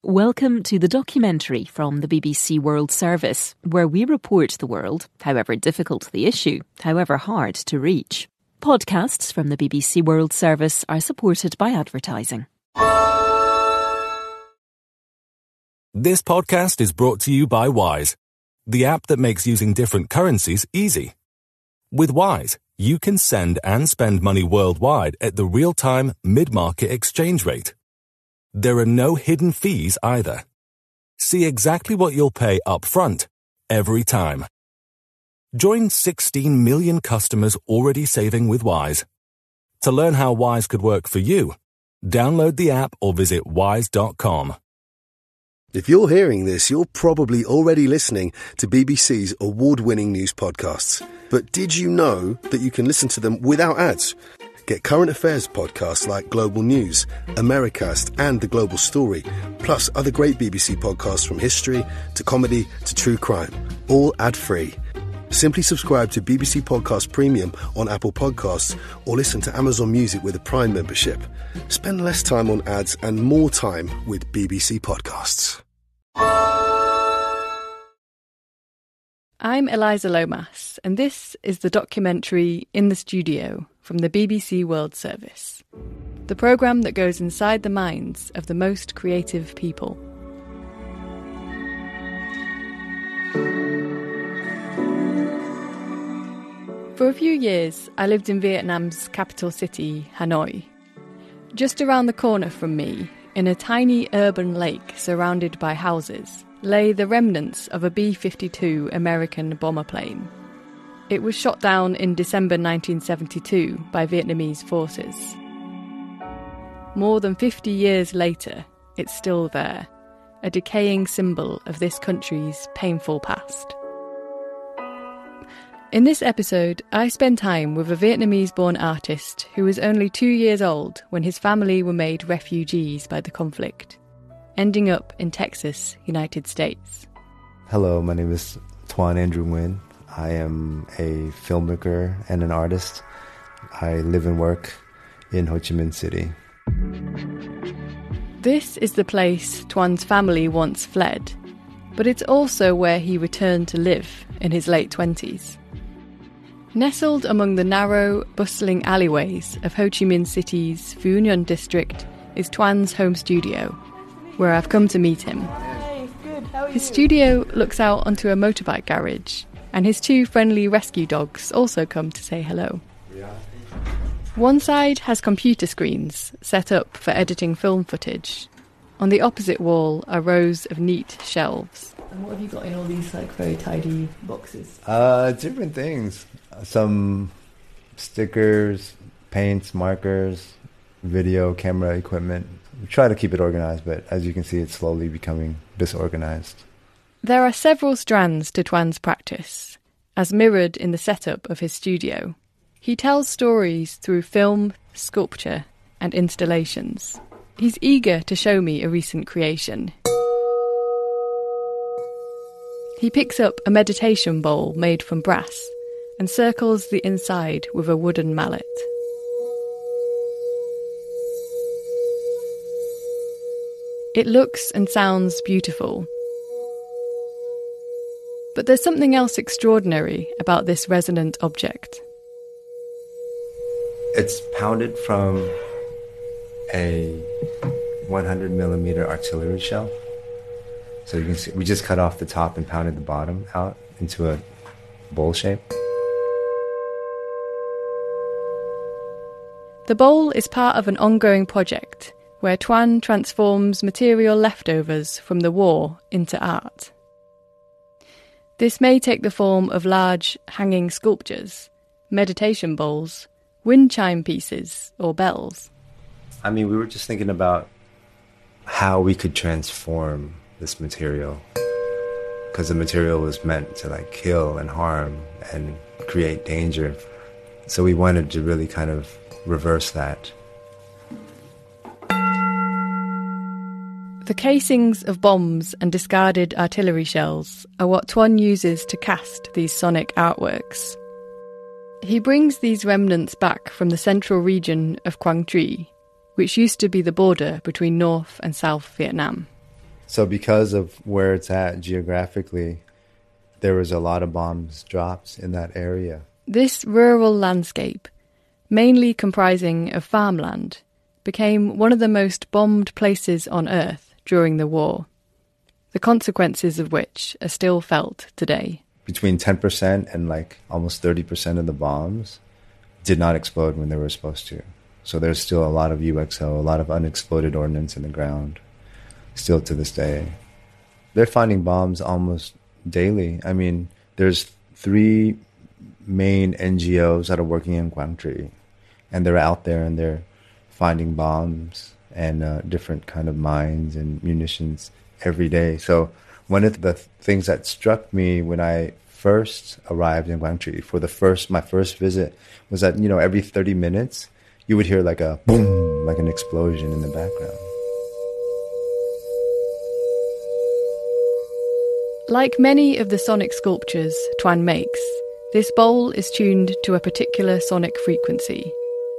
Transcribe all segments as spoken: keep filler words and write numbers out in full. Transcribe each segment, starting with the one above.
Welcome to the documentary from the B B C World Service, where we report the world, however difficult the issue, however hard to reach. Podcasts from the B B C World Service are supported by advertising. This podcast is brought to you by Wise, the app that makes using different currencies easy. With Wise, you can send and spend money worldwide at the real-time, mid-market exchange rate. There are no hidden fees either. See exactly what you'll pay up front, every time. Join sixteen million customers already saving with Wise. To learn how Wise could work for you, download the app or visit wise dot com. If you're hearing this, you're probably already listening to B B C's award-winning news podcasts. But did you know that you can listen to them without ads? Get current affairs podcasts like Global News, Americast and The Global Story, plus other great B B C podcasts from history to comedy to true crime, all ad-free. Simply subscribe to B B C Podcast Premium on Apple Podcasts or listen to Amazon Music with a Prime membership. Spend less time on ads and more time with B B C Podcasts. I'm Eliza Lomas, and this is the documentary In the Studio from the B B C World Service, the programme that goes inside the minds of the most creative people. For a few years, I lived in Vietnam's capital city, Hanoi. Just around the corner from me, in a tiny urban lake surrounded by houses, lay the remnants of a B fifty-two American bomber plane. It was shot down in December nineteen seventy-two by Vietnamese forces. More than fifty years later, it's still there, a decaying symbol of this country's painful past. In this episode, I spend time with a Vietnamese-born artist who was only two years old when his family were made refugees by the conflict, ending up in Texas, United States. Hello, my name is Tuan Andrew Nguyen. I am a filmmaker and an artist. I live and work in Ho Chi Minh City. This is the place Tuan's family once fled, but it's also where he returned to live in his late twenties. Nestled among the narrow, bustling alleyways of Ho Chi Minh City's Phu Nhuận district is Tuan's home studio, where I've come to meet him. Hey, good. How are you? His studio looks out onto a motorbike garage, and his two friendly rescue dogs also come to say hello. One side has computer screens set up for editing film footage. On the opposite wall are rows of neat shelves. And what have you got in all these like very tidy boxes? Uh, different things. Some stickers, paints, markers, video, camera equipment. We try to keep it organized, but as you can see, it's slowly becoming disorganized. There are several strands to Tuan's practice, as mirrored in the setup of his studio. He tells stories through film, sculpture, and installations. He's eager to show me a recent creation. He picks up a meditation bowl made from brass and circles the inside with a wooden mallet. It looks and sounds beautiful. But there's something else extraordinary about this resonant object. It's pounded from a one hundred millimeter artillery shell. So you can see, we just cut off the top and pounded the bottom out into a bowl shape. The bowl is part of an ongoing project where Tuan transforms material leftovers from the war into art. This may take the form of large hanging sculptures, meditation bowls, wind chime pieces, or bells. I mean, we were just thinking about how we could transform this material, because the material was meant to like kill and harm and create danger. So we wanted to really kind of reverse that. The casings of bombs and discarded artillery shells are what Tuan uses to cast these sonic artworks. He brings these remnants back from the central region of Quang Tri, which used to be the border between North and South Vietnam. So because of where it's at geographically, there was a lot of bombs dropped in that area. This rural landscape, mainly comprising of farmland, became one of the most bombed places on Earth during the war, the consequences of which are still felt today. Between ten percent and like almost thirty percent of the bombs did not explode when they were supposed to. So there's still a lot of U X O, a lot of unexploded ordnance in the ground, still to this day. They're finding bombs almost daily. I mean, there's three main N G Os that are working in Quang Tri, and they're out there and they're finding bombs and uh, different kind of mines and munitions every day. So one of the things that struck me when I first arrived in Quang Tri for the first my first visit was that, you know, every thirty minutes you would hear like a boom, like an explosion in the background. Like many of the sonic sculptures Tuan makes, this bowl is tuned to a particular sonic frequency,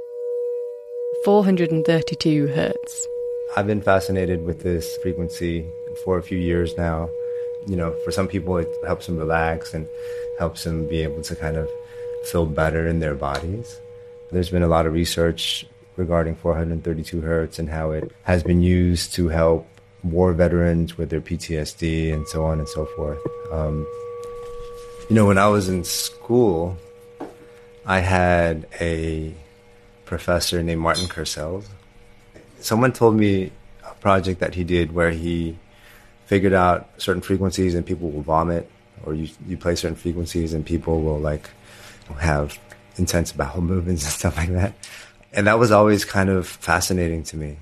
four hundred thirty-two hertz. I've been fascinated with this frequency for a few years now. You know, for some people it helps them relax and helps them be able to kind of feel better in their bodies. There's been a lot of research regarding four hundred thirty-two hertz and how it has been used to help war veterans with their P T S D and so on and so forth. Um, you know, when I was in school, I had a professor named Martin Kersels. Someone told me a project that he did where he figured out certain frequencies and people will vomit, or you, you play certain frequencies and people will like have intense bowel movements and stuff like that. And that was always kind of fascinating to me,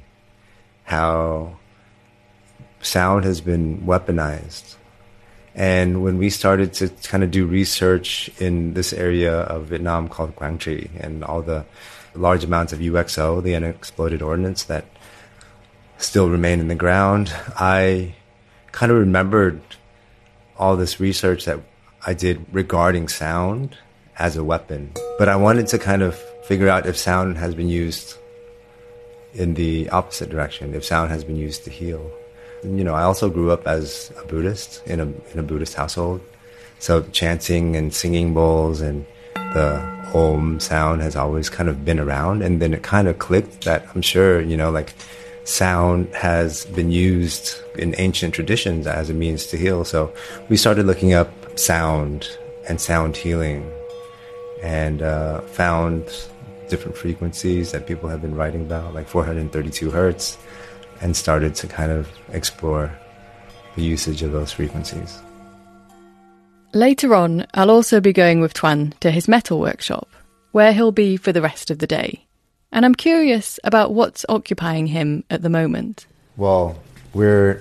how sound has been weaponized. And when we started to kind of do research in this area of Vietnam called Quang Tri and all the large amounts of U X O, the unexploded ordnance that still remain in the ground, I kind of remembered all this research that I did regarding sound as a weapon. But I wanted to kind of figure out if sound has been used in the opposite direction, if sound has been used to heal. You know, I also grew up as a Buddhist in a in a Buddhist household. So chanting and singing bowls and the Om sound has always kind of been around. And then it kind of clicked that I'm sure, you know, like sound has been used in ancient traditions as a means to heal. So we started looking up sound and sound healing and uh, found different frequencies that people have been writing about, like four hundred thirty-two hertz, and started to kind of explore the usage of those frequencies. Later on, I'll also be going with Tuan to his metal workshop, where he'll be for the rest of the day. And I'm curious about what's occupying him at the moment. Well, we're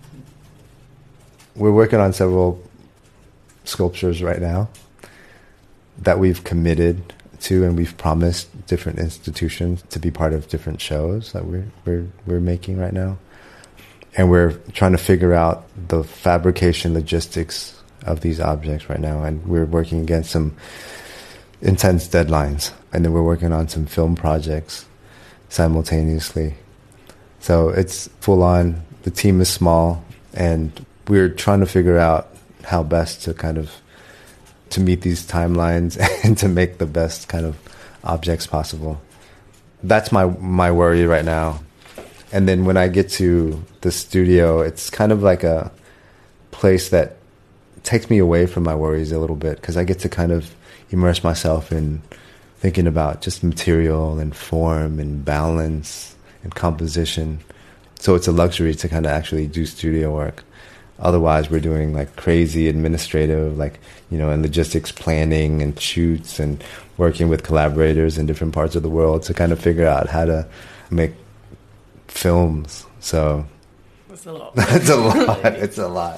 we're working on several sculptures right now that we've committed to, and we've promised different institutions to be part of different shows that we're we're we're making right now. And we're trying to figure out the fabrication logistics of these objects right now, and we're working against some intense deadlines, and then we're working on some film projects simultaneously. So it's full on. The team is small, and we're trying to figure out how best to kind of to meet these timelines and to make the best kind of objects possible. That's my my worry right now. And then when I get to the studio, it's kind of like a place that takes me away from my worries a little bit, because I get to kind of immerse myself in thinking about just material and form and balance and composition. So it's a luxury to kind of actually do studio work. Otherwise, we're doing like crazy administrative, like, you know, and logistics planning and shoots and working with collaborators in different parts of the world to kind of figure out how to make films. So that's a lot. It's a lot. It's a lot.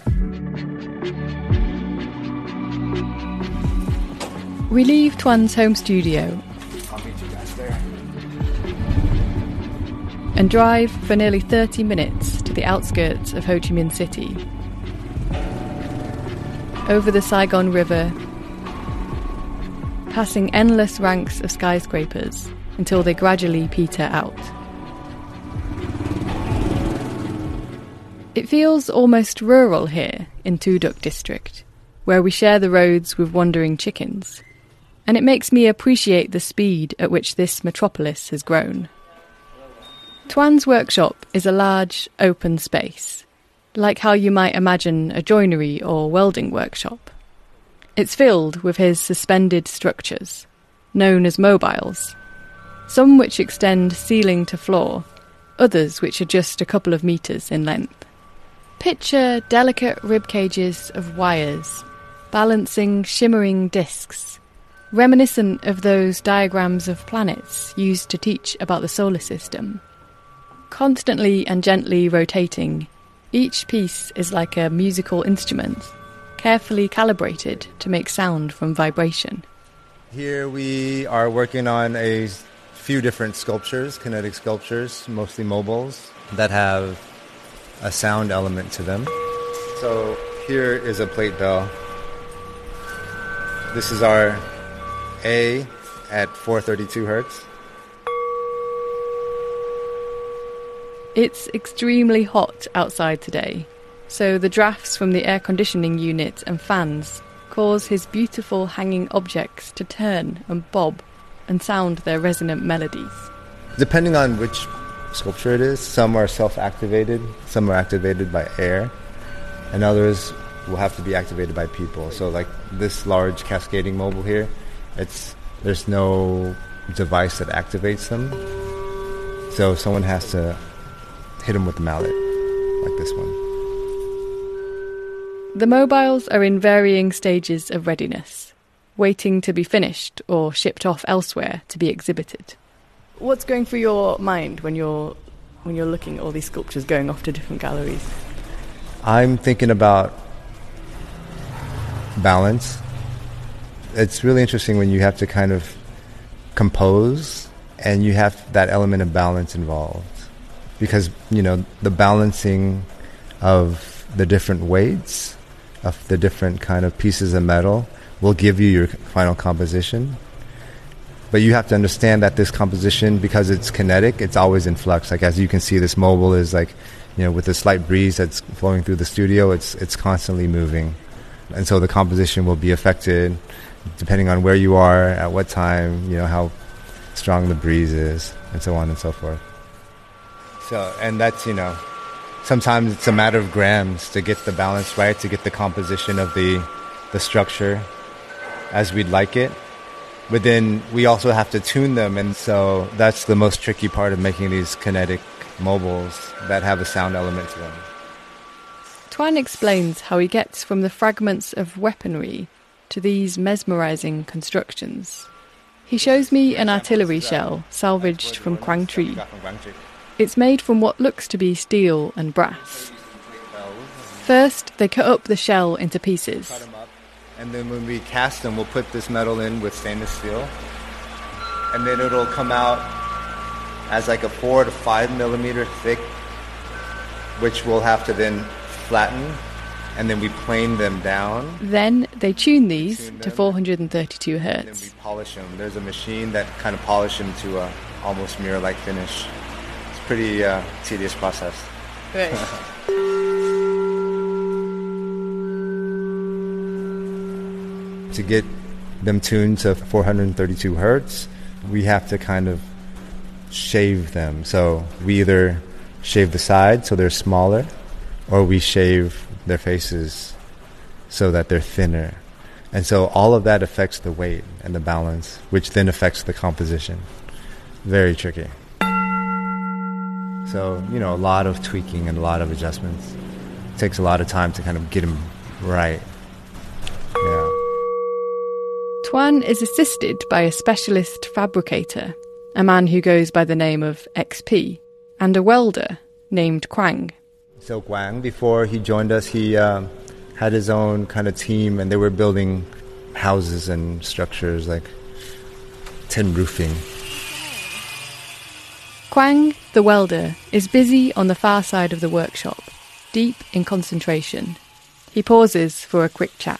We leave Tuan's home studio I'll meet you guys there. and drive for nearly thirty minutes to the outskirts of Ho Chi Minh City, over the Saigon River, passing endless ranks of skyscrapers until they gradually peter out. It feels almost rural here in Tuduk district, where we share the roads with wandering chickens. And it makes me appreciate the speed at which this metropolis has grown. Tuan's workshop is a large, open space, like how you might imagine a joinery or welding workshop. It's filled with his suspended structures, known as mobiles, some which extend ceiling to floor, others which are just a couple of metres in length. Picture delicate rib cages of wires, balancing shimmering discs, reminiscent of those diagrams of planets used to teach about the solar system. Constantly and gently rotating, each piece is like a musical instrument, carefully calibrated to make sound from vibration. Here we are working on a few different sculptures, kinetic sculptures, mostly mobiles, that have a sound element to them. So here is a plate bell. This is our A at four thirty-two hertz. It's extremely hot outside today, so the drafts from the air conditioning unit and fans cause his beautiful hanging objects to turn and bob and sound their resonant melodies. Depending on which sculpture it is, some are self-activated, some are activated by air, and others will have to be activated by people. So like this large cascading mobile here, it's there's no device that activates them. So someone has to hit them with the mallet, like this one. The mobiles are in varying stages of readiness, waiting to be finished or shipped off elsewhere to be exhibited. What's going through your mind when you're when you're looking at all these sculptures going off to different galleries? I'm thinking about balance. It's really interesting when you have to kind of compose and you have that element of balance involved. Because, you know, the balancing of the different weights, of the different kind of pieces of metal will give you your final composition. But you have to understand that this composition, because it's kinetic, it's always in flux. Like as you can see, this mobile is like, you know, with the slight breeze that's flowing through the studio, it's it's constantly moving. And so the composition will be affected depending on where you are, at what time, you know, how strong the breeze is, and so on and so forth. So, and that's, you know, sometimes it's a matter of grams to get the balance right, to get the composition of the the structure as we'd like it. But then we also have to tune them, and so that's the most tricky part of making these kinetic mobiles that have a sound element to them. Tuan explains how he gets from the fragments of weaponry to these mesmerising constructions. He shows me an artillery shell salvaged from Quang Tri. It's made from what looks to be steel and brass. First, they cut up the shell into pieces. And then when we cast them, we'll put this metal in with stainless steel. And then it'll come out as like a four to five millimeter thick, which we'll have to then flatten. And then we plane them down. Then they tune these tune to four hundred thirty-two hertz. And then we polish them. There's a machine that kind of polishes them to a almost mirror-like finish. It's a pretty uh, tedious process. Right. To get them tuned to four hundred thirty-two hertz, we have to kind of shave them. So we either shave the sides so they're smaller, or we shave their faces so that they're thinner. And so all of that affects the weight and the balance, which then affects the composition. Very tricky. So, you know, a lot of tweaking and a lot of adjustments. It takes a lot of time to kind of get them right. Yeah. Tuan is assisted by a specialist fabricator, a man who goes by the name of X P, and a welder named Quang. So Quang, before he joined us, he uh, had his own kind of team, and they were building houses and structures like tin roofing. Quang, the welder, is busy on the far side of the workshop, deep in concentration. He pauses for a quick chat.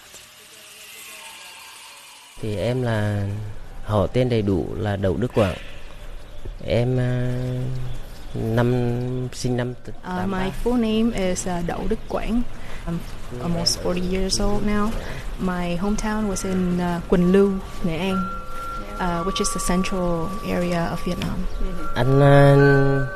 Thì em là họ tên đầy đủ là Đậu Đức Quang. Em uh, Năm sinh năm Uh, my full name is uh, Đậu Đức Quảng. I'm almost forty years old now. My hometown was in uh, Quỳnh Lưu, Nghệ An, uh, which is the central area of Vietnam. Anh uh,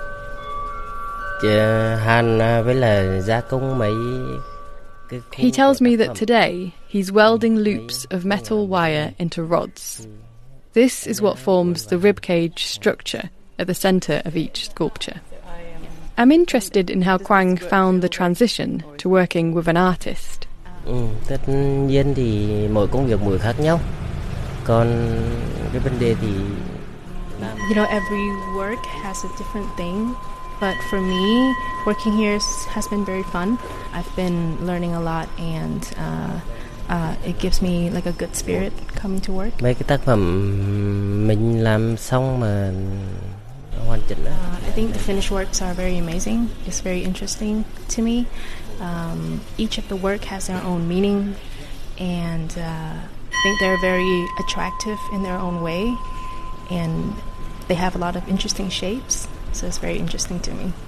Hàn với là gia công mấy. He tells me that today he's welding loops of metal wire into rods. This is what forms the ribcage structure at the centre of each sculpture. I'm interested in how Quang found the transition to working with an artist. Ừ, tất nhiên thì mỗi công việc mỗi khác nhau. Còn cái vấn đề thì You know, every work has a different thing. But for me, working here has been very fun. I've been learning a lot, and uh, uh, it gives me like a good spirit coming to work. Mấy cái tác phẩm mình làm xong mà hoàn chỉnh á. Uh, I think the finished works are very amazing. It's very interesting to me. Um, each of the work has their own meaning, and uh, I think they're very attractive in their own way, and they have a lot of interesting shapes. So it's very interesting to me.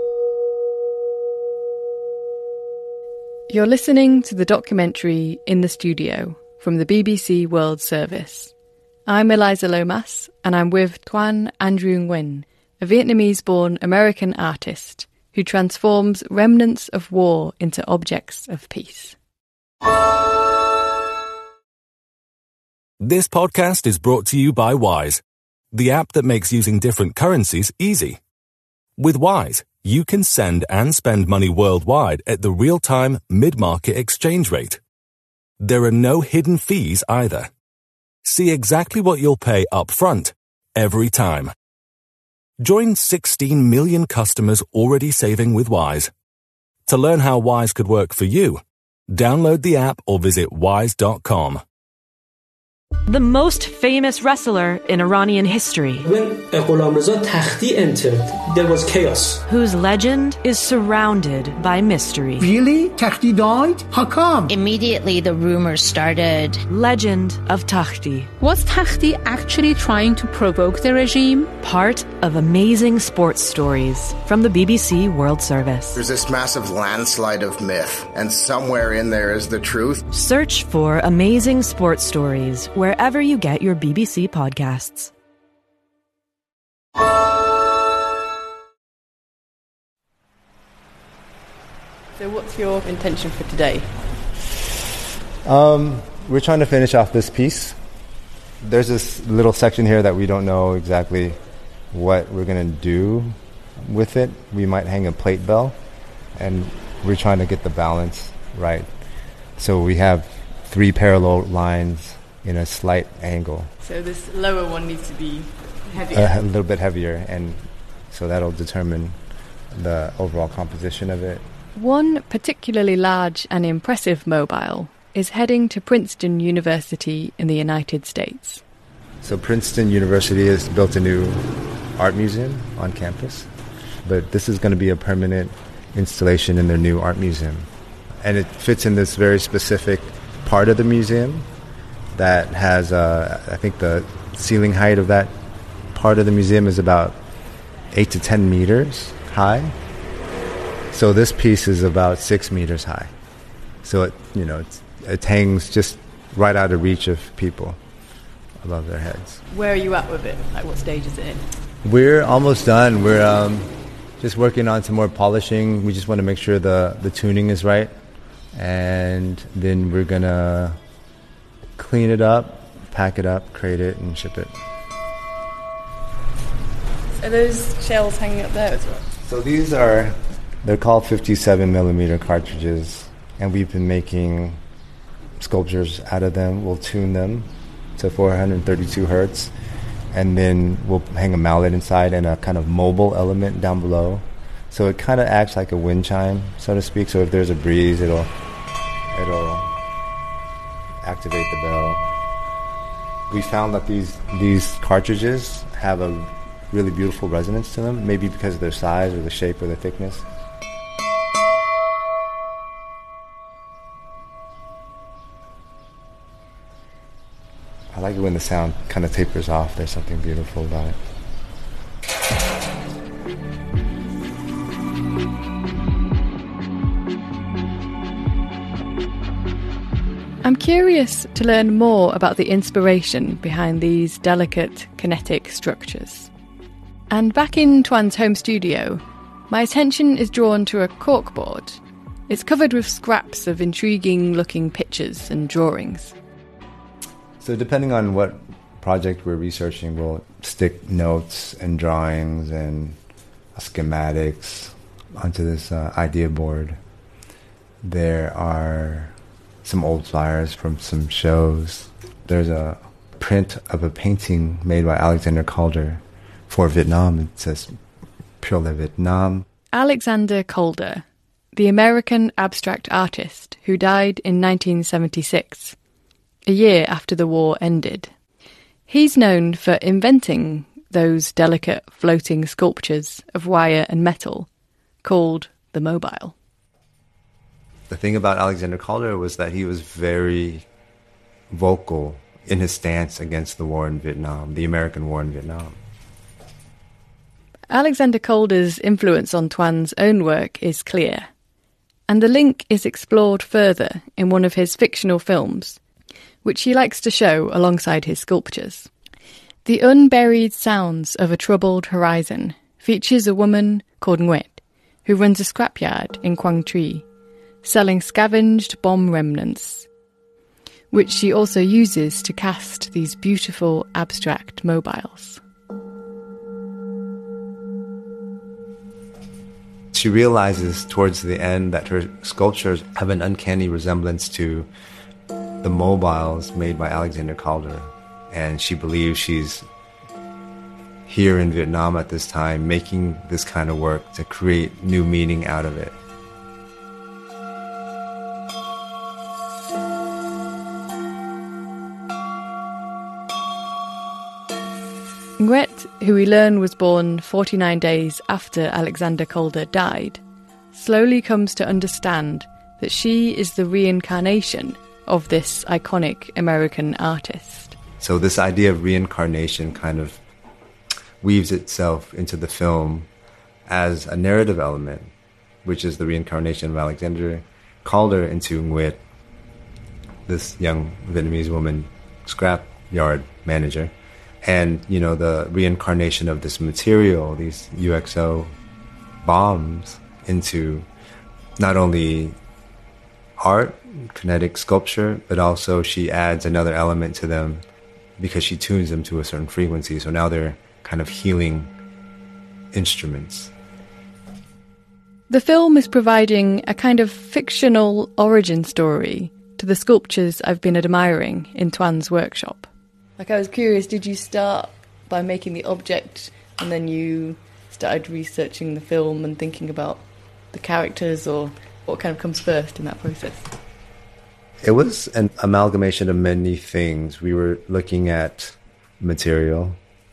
You're listening to the documentary In the Studio from the B B C World Service. I'm Eliza Lomas, and I'm with Tuan Andrew Nguyen, a Vietnamese-born American artist who transforms remnants of war into objects of peace. This podcast is brought to you by Wise, the app that makes using different currencies easy. With Wise, you can send and spend money worldwide at the real-time, mid-market exchange rate. There are no hidden fees either. See exactly what you'll pay up front, every time. Join sixteen million customers already saving with Wise. To learn how Wise could work for you, download the app or visit wise dot com. The most famous wrestler in Iranian history, when Ghulam Takhti entered, there was chaos. Whose legend is surrounded by mystery. Really? Takhti died? How come? Immediately the rumors started. Legend of Takhti. Was Takhti actually trying to provoke the regime? Part of amazing sports stories from the B B C World Service. There's this massive landslide of myth, and somewhere in there is the truth. Search for Amazing Sports Stories wherever you get your B B C podcasts. So what's your intention for today? Um, we're trying to finish off this piece. There's this little section here that we don't know exactly what we're going to do with it. We might hang a plate bell, and we're trying to get the balance right. So we have three parallel lines in a slight angle. So this lower one needs to be heavier. Uh, a little bit heavier, and so that'll determine the overall composition of it. One particularly large and impressive mobile is heading to Princeton University in the United States. So Princeton University has built a new art museum on campus, but this is going to be a permanent installation in their new art museum. And it fits in this very specific part of the museum that has, uh, I think the ceiling height of that part of the museum is about eight to ten meters high. So this piece is about six meters high. So it, you know, it's, it hangs just right out of reach of people above their heads. Where are you at with it? Like, what stage is it in? We're almost done. We're um, just working on some more polishing. We just want to make sure the, the tuning is right. And then we're going to clean it up, pack it up, crate it, and ship it. Are those shells hanging up there as well? So these are, they're called fifty-seven millimeter cartridges, and we've been making sculptures out of them. We'll tune them to four hundred thirty-two hertz, and then we'll hang a mallet inside and a kind of mobile element down below. So it kind of acts like a wind chime, so to speak. So if there's a breeze, it'll it'll activate the bell. We found that these these cartridges have a really beautiful resonance to them, maybe because of their size or the shape or the thickness. I like it when the sound kind of tapers off. There's something beautiful about it. I'm curious to learn more about the inspiration behind these delicate kinetic structures. And back in Toine's home studio, my attention is drawn to a corkboard. It's covered with scraps of intriguing-looking pictures and drawings. So depending on what project we're researching, we'll stick notes and drawings and schematics onto this uh, idea board. There are some old flyers from some shows. There's a print of a painting made by Alexander Calder for Vietnam. It says Pour le Vietnam. Alexander Calder, the American abstract artist who died in nineteen seventy-six, a year after the war ended. He's known for inventing those delicate floating sculptures of wire and metal called the mobile. The thing about Alexander Calder was that he was very vocal in his stance against the war in Vietnam, the American war in Vietnam. Alexander Calder's influence on Toine's own work is clear, and the link is explored further in one of his fictional films, which he likes to show alongside his sculptures. The Unburied Sounds of a Troubled Horizon features a woman called Nguyet, who runs a scrapyard in Quang Tri, selling scavenged bomb remnants, which she also uses to cast these beautiful abstract mobiles. She realizes towards the end that her sculptures have an uncanny resemblance to the mobiles made by Alexander Calder. And she believes she's here in Vietnam at this time making this kind of work to create new meaning out of it. Nguyet, who we learn was born forty-nine days after Alexander Calder died, slowly comes to understand that she is the reincarnation of this iconic American artist. So this idea of reincarnation kind of weaves itself into the film as a narrative element, which is the reincarnation of Alexander Calder into Nguyet, this young Vietnamese woman scrapyard manager. And, you know, the reincarnation of this material, these U X O bombs, into not only art, kinetic sculpture, but also she adds another element to them because she tunes them to a certain frequency. So now they're kind of healing instruments. The film is providing a kind of fictional origin story to the sculptures I've been admiring in Toine's workshop. Like, I was curious, did you start by making the object and then you started researching the film and thinking about the characters, or what kind of comes first in that process? It was an amalgamation of many things. We were looking at material,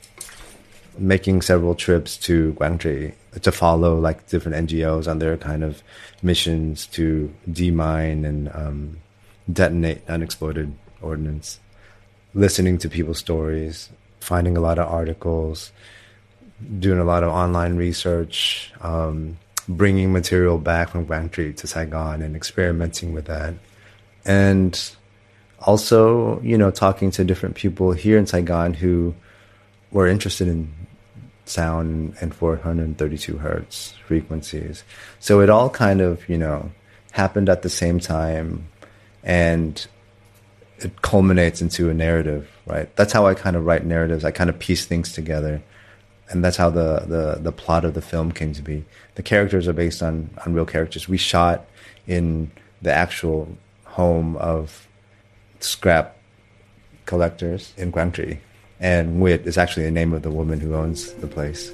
making several trips to Quang Tri to follow like different N G Os on their kind of missions to demine and um, detonate unexploded ordnance. Listening to people's stories, finding a lot of articles, doing a lot of online research, um, bringing material back from Quang Tri to Saigon and experimenting with that. And also, you know, talking to different people here in Saigon who were interested in sound and four hundred thirty-two hertz frequencies. So it all kind of, you know, happened at the same time, and it culminates into a narrative, right? That's how I kind of write narratives. I kind of piece things together. And that's how the, the, the plot of the film came to be. The characters are based on, on real characters. We shot in the actual home of scrap collectors in Quang Tri. And Nguyet is actually the name of the woman who owns the place.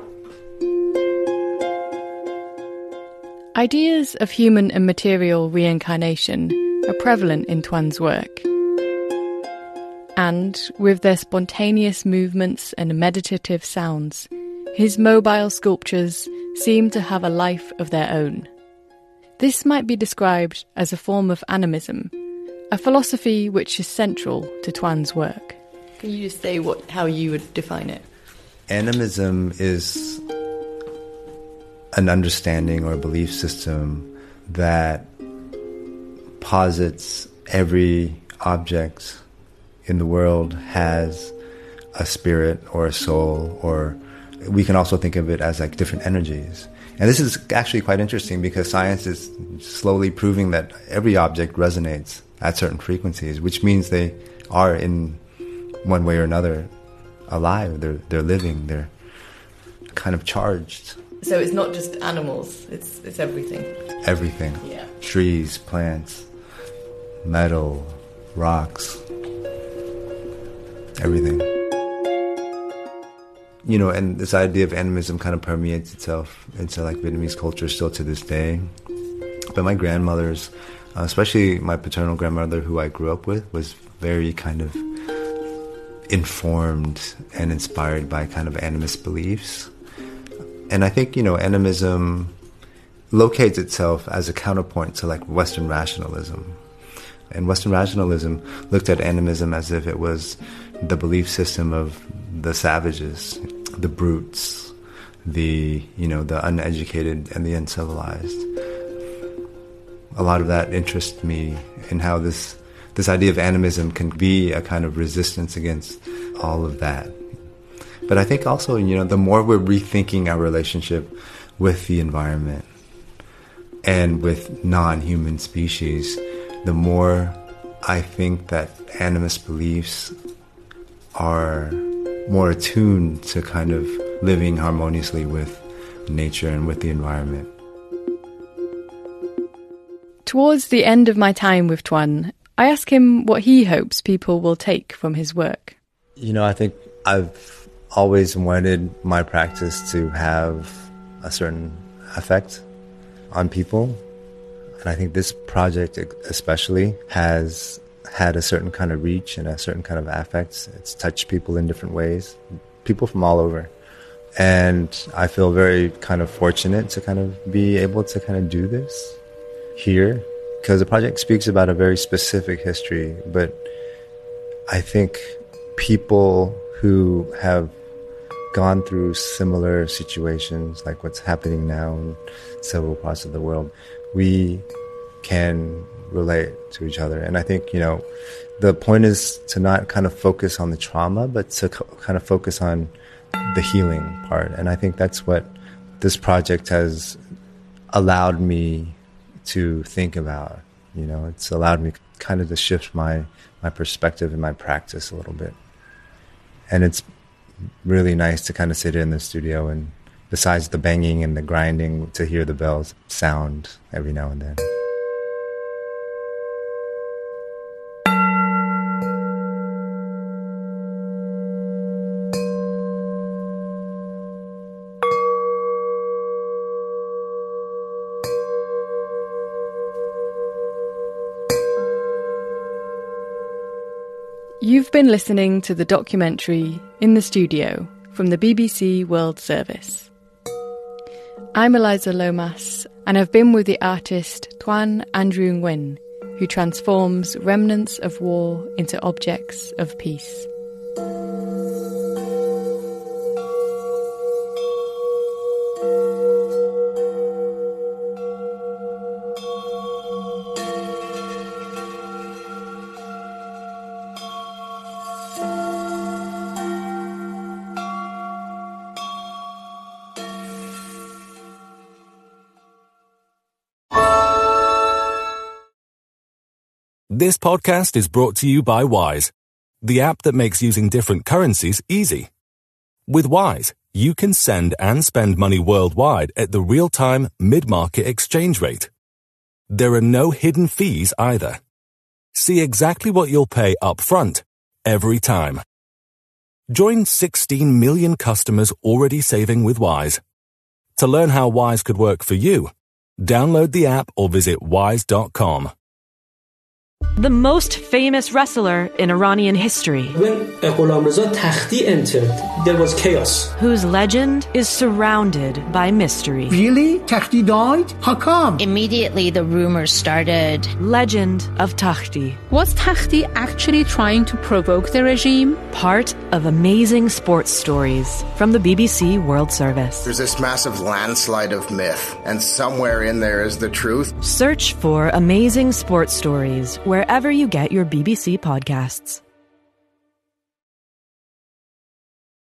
Ideas of human and material reincarnation are prevalent in Toine's work. And, with their spontaneous movements and meditative sounds, his mobile sculptures seem to have a life of their own. This might be described as a form of animism, a philosophy which is central to Toine's work. Can you just say what how you would define it? Animism is an understanding or belief system that posits every object in the world has a spirit or a soul, or we can also think of it as like different energies. And this is actually quite interesting because science is slowly proving that every object resonates at certain frequencies, which means they are in one way or another alive, they're, they're living, they're kind of charged. So it's not just animals, it's it's everything. Everything. Yeah. Trees, plants, metal, rocks, everything. You know, and this idea of animism kind of permeates itself into like Vietnamese culture still to this day. But my grandmothers, uh, especially my paternal grandmother who I grew up with, was very kind of informed and inspired by kind of animist beliefs. And I think, you know, animism locates itself as a counterpoint to like Western rationalism. And Western rationalism looked at animism as if it was the belief system of the savages, the brutes, the, you know, the uneducated and the uncivilized. A lot of that interests me in how this this idea of animism can be a kind of resistance against all of that. But I think also, you know, the more we're rethinking our relationship with the environment and with non-human species, the more I think that animist beliefs are more attuned to kind of living harmoniously with nature and with the environment. Towards the end of my time with Tuan, I ask him what he hopes people will take from his work. You know, I think I've always wanted my practice to have a certain effect on people. And I think this project especially has had a certain kind of reach and a certain kind of affect. It's touched people in different ways, people from all over. And I feel very kind of fortunate to kind of be able to kind of do this here, because the project speaks about a very specific history. But I think people who have gone through similar situations, like what's happening now in several parts of the world, we can relate to each other. And I think, you know, the point is to not kind of focus on the trauma, but to kind of focus on the healing part. And I think that's what this project has allowed me to think about. You know, it's allowed me kind of to shift my, my perspective and my practice a little bit. And it's really nice to kind of sit in the studio and, besides the banging and the grinding, to hear the bells sound every now and then. You've been listening to the documentary In the Studio from the B B C World Service. I'm Eliza Lomas, and I've been with the artist Tuan Andrew Nguyen, who transforms remnants of war into objects of peace. This podcast is brought to you by Wise, the app that makes using different currencies easy. With Wise, you can send and spend money worldwide at the real-time, mid-market exchange rate. There are no hidden fees either. See exactly what you'll pay up front, every time. Join sixteen million customers already saving with Wise. To learn how Wise could work for you, download the app or visit wise dot com. The most famous wrestler in Iranian history, When Ghulam Reza Takhti entered, there was chaos. Whose legend is surrounded by mystery. Really? Takhti died? How come? Immediately the rumors started. Legend of Takhti. Was Takhti actually trying to provoke the regime? Part of amazing sports stories from the B B C World Service. There's this massive landslide of myth, and somewhere in there is the truth. Search for amazing sports stories where wherever you get your B B C podcasts.